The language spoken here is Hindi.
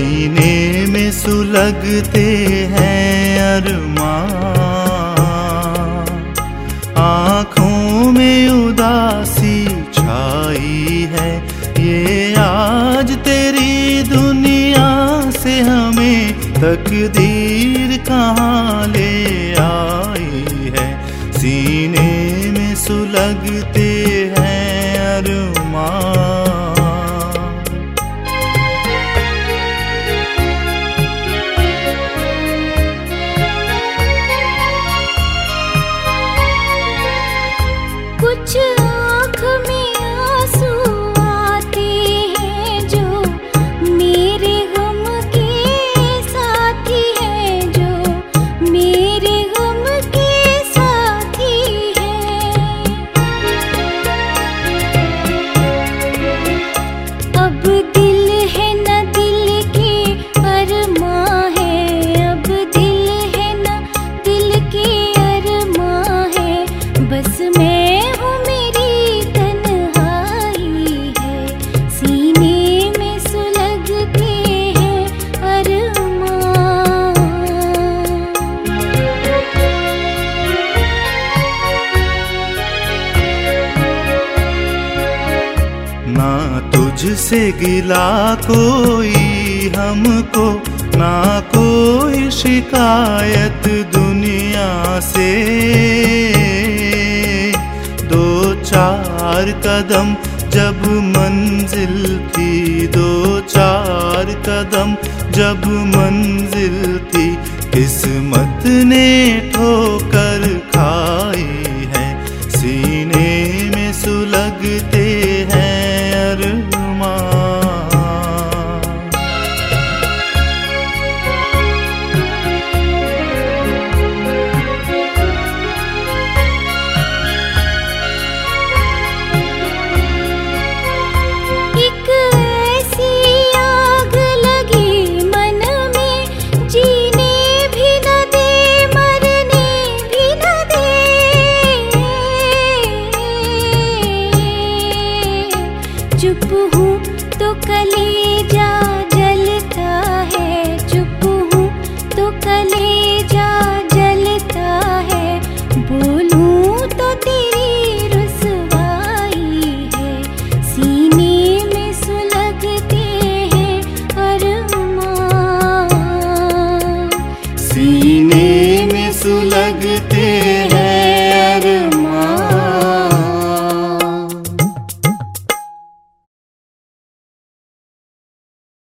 सीने में सुलगते हैं अरमां, आँखों में उदासी छाई है। ये आज तेरी दुनिया से हमें तकदीर कहाँ ले आई है। सीने में सुलगते हैं अरमां। कुछ आँख में आंसू आते हैं जो मेरे गम के साथी हैं, जो मेरे गम के साथी हैं। अब दिल है न दिल के अरमां है, अब दिल है न दिल के अरमां है। बस मैं ना तुझसे गिला कोई हमको, ना कोई शिकायत दुनिया से। दो चार कदम जब मंजिल थी, दो चार कदम जब मंजिल थी, किस्मत ने ठोकर खाई है। सीने में सुलगते हैं अरमां। एक ऐसी आग लगी मन में, जीने भी न दे मरने भी न दे। चुप हूँ तो कलेजा